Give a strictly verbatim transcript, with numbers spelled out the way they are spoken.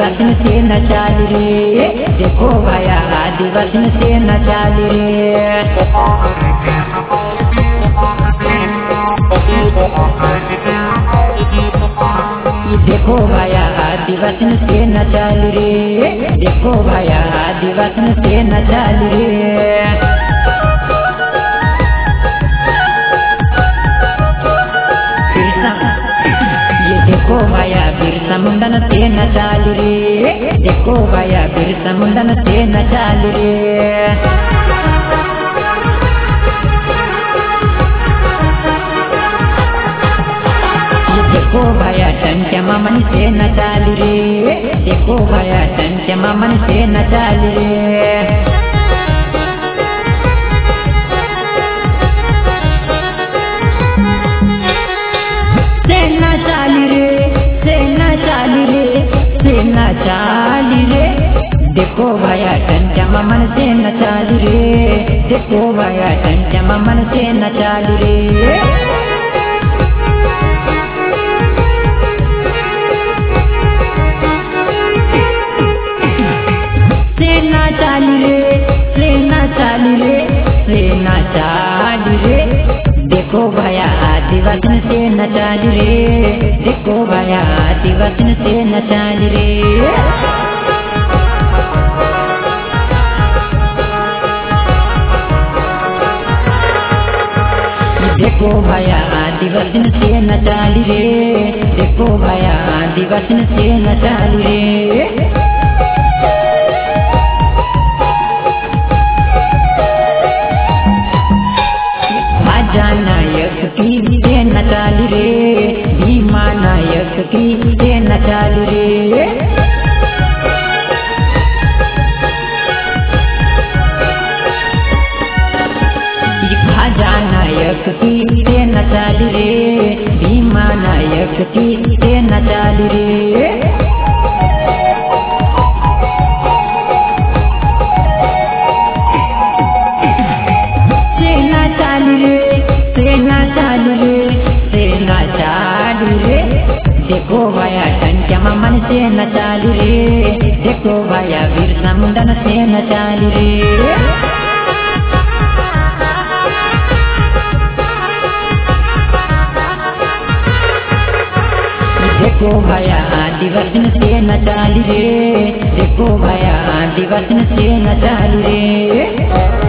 आदिवासी से न चाल रे, देखो भैया आदिवासी से न चाल रे। देखो भैया आदिवासी से न चाल रे, देखो भैया आदिवासी से न चाल रे। ये देखो भैया बिरसा मुंडन से न चाल रे, देखो भैया बिरसा मुंडन से न चाल रे। देखो भैया टंट्या मामन से न चाल रे, देखो भैया टंट्या मामन से न चाल रे। से न चाल रे, से न चाल रे, से न चाल रे। देखो भैया टंट्या मामन से न चाल रे, देखो भैया टंट्या मामन से न चाल रे। चाल रे, सेना चाल रे, सेना चाल रे। देखो भैया आदिवासी से न चाल रे, देखो भैया आदिवासी से न चाल रे। देखो भैया आदिवासी से न चाल रे, देखो भैया आदिवासी से न चाल रे। नायक की से न चाल रे, भीमा नायक की से न चाल रे। खाजा नायक की से न चाल रे, भीमा नायक की से न चाल रे। देखो भैया टंट्या मामन से न चाल रे, देखो भैया बिरसा मुंडन से न चाल रे। देखो भैया आदिवासी से न चाल रे, देखो भैया आदिवासी से न चाल रे।